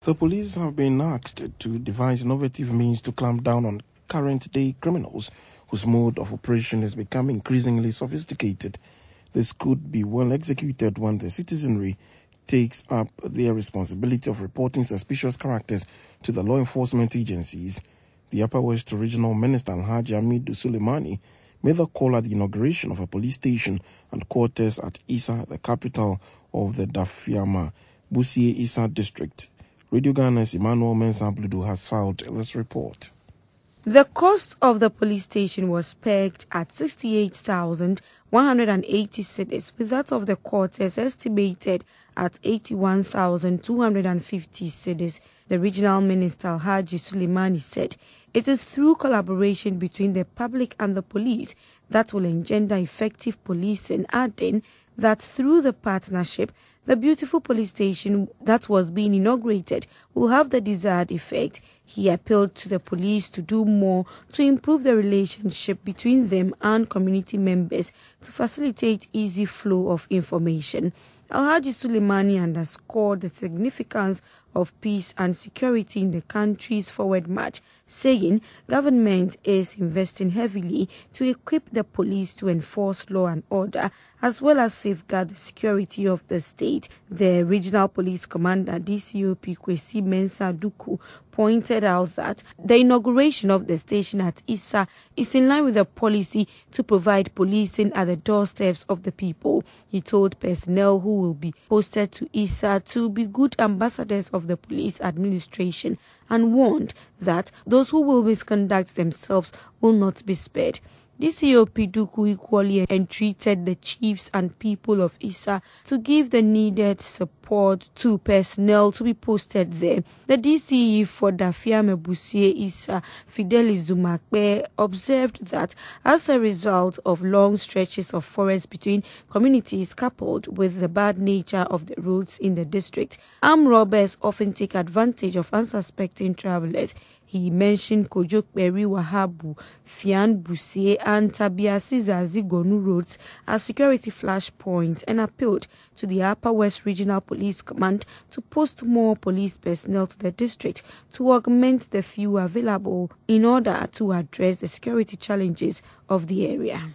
The police have been asked to devise innovative means to clamp down on current-day criminals whose mode of operation is becoming increasingly sophisticated. This could be well executed when the citizenry takes up their responsibility of reporting suspicious characters to the law enforcement agencies. The Upper West Regional Minister Alhaji Hamidu Suleimani made the call at the inauguration of a police station and quarters at Isa, the capital of the Dafiama Busie Isa district. Radio Ghana's Emmanuel Mensah Bludu has filed this report. The cost of the police station was pegged at 68,180 cedis, with that of the quarters estimated at 81,250 cedis. The regional minister Alhaji Suleimani said it is through collaboration between the public and the police that will engender effective policing, adding that through the partnership, the beautiful police station that was being inaugurated will have the desired effect. He appealed to the police to do more to improve the relationship between them and community members to facilitate easy flow of information. Alhaji Suleimani underscored the significance of peace and security in the country's forward march, saying government is investing heavily to equip the police to enforce law and order as well as safeguard the security of the state. The regional police commander DCOP Kwesi Mensah Duku pointed out that the inauguration of the station at Isa is in line with the policy to provide policing at the doorsteps of the people. He told personnel who will be posted to Isa to be good ambassadors of the police administration and warned that those who will misconduct themselves will not be spared. DCOP Duku equally entreated the chiefs and people of Isa to give the needed support to personnel to be posted there. The DCE for Dafiame Busie Isa, Fidelis Zumakbe, observed that as a result of long stretches of forest between communities coupled with the bad nature of the roads in the district, armed robbers often take advantage of unsuspecting travelers. He mentioned Kojokberi Wahabu, Fian Busie and Tabiasi Zazigonu roads as security flashpoints and appealed to the Upper West Regional Police Command to post more police personnel to the district to augment the few available in order to address the security challenges of the area.